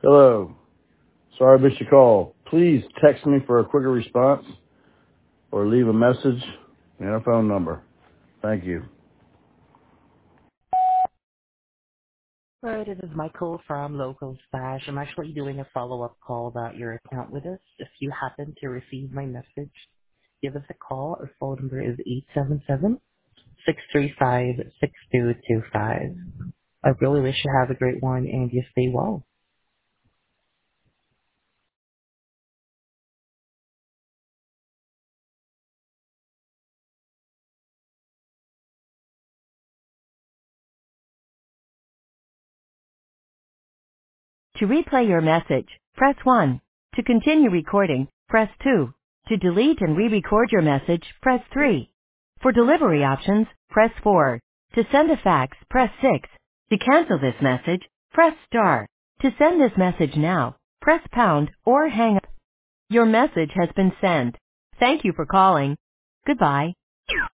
Hello. Sorry I missed your call. Please text me for a quicker response or leave a message and a phone number. Thank you. Hi, this is Michael from Local Stash. I'm actually doing a follow-up call about your account with us. If you happen to receive my message, give us a call. Our phone number is 877-635-6225. I really wish you have a great one and you stay well. To replay your message, press 1. To continue recording, press 2. To delete and re-record your message, press 3. For delivery options, press 4. To send a fax, press 6. To cancel this message, press star. To send this message now, press pound or hang up. Your message has been sent. Thank you for calling. Goodbye.